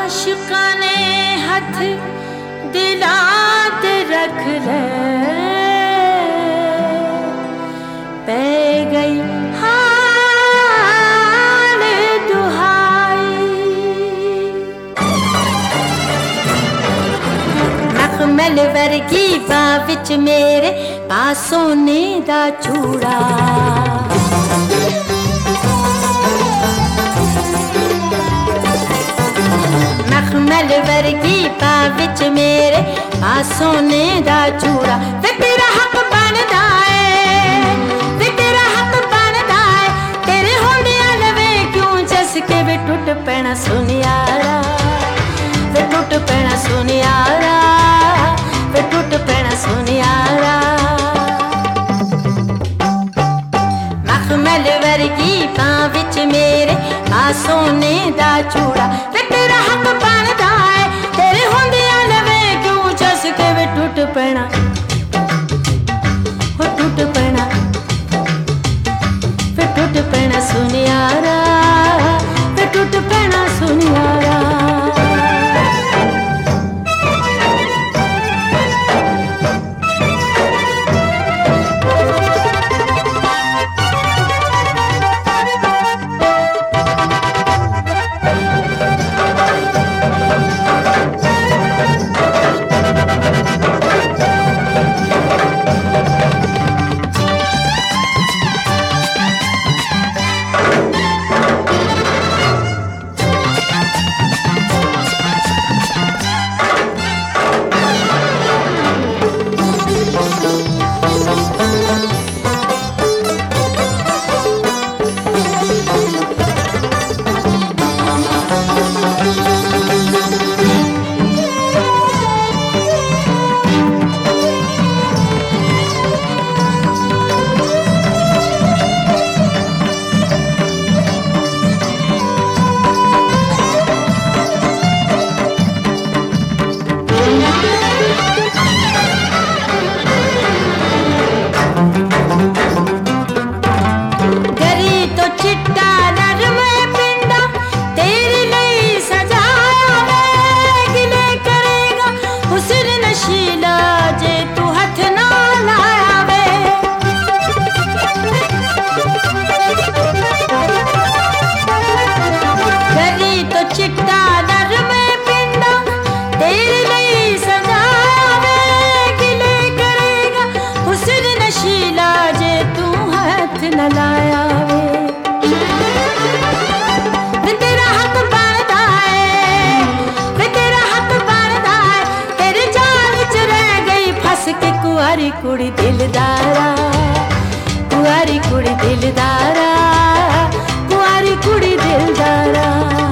आशिकां ने हथ दिला ते रख ले, पै गई हाल दुहाई। मखमल वर्गी बां विच मेरे पा सोने दा चूड़ा, मखमल वर्गी बां विच मेरे पा सोने दा चूड़ा। वे तेरा हक बनदा है, वे तेरा हक बनदा है, तेरे होंदियां लवे क्यों जस के वे टुट पैना सुनियारा, वे टुट पैना सुनियारा, वे टुट पैना सुनियारा। मखमल वर्गी बां विच मेरे पा सोने दा चूड़ा। वे तेरा हक बनदा है, तेरे होंदियां लवे क्यों जस के वे टुट पैना, हो टुट पैना, वे टुट पैना सुनियारा, वे टुट पैना सुनियारा। कुआरी कुड़ी दिलदारा, कुआरी कुड़ी दिलदारा, कुआरी कुड़ी दिलदारा।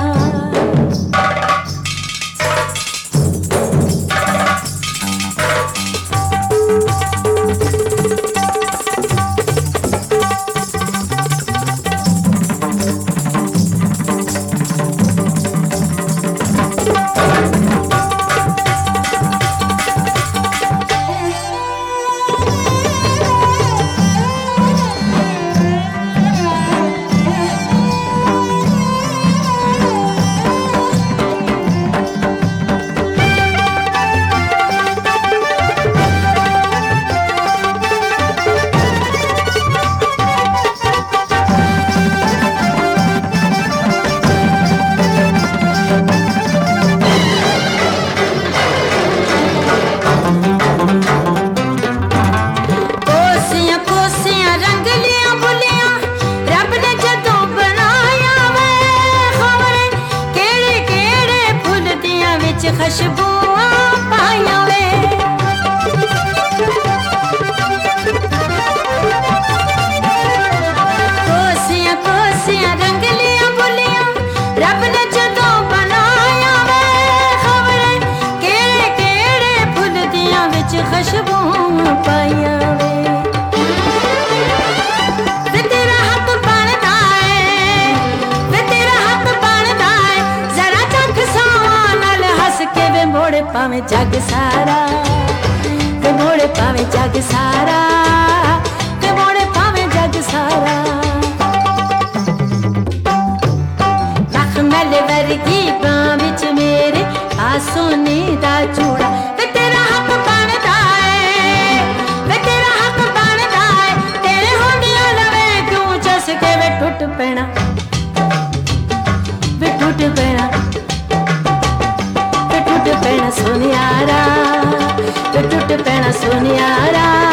खुशबुआं पाया वे, कोसियां कोसियां रंगलियां बुलियां रब ने जदों बनाया वे, खबरें केड़े केड़े फुल दियां विच खुशबुआं पाया वे। मोड़े पावे जग सारा, ते मोड़े पावे जग सारा, ते मोड़े पावे जग सारा। मखमल वर्गी बां विच मेरे सोने दा चूड़ा वे तेरा हक बनदा है वे तेरा हक बनदा है तेरे होंदियां लवे क्यों जस के वे टुट पैना सोनियारा वे टुट पैना सोनियारा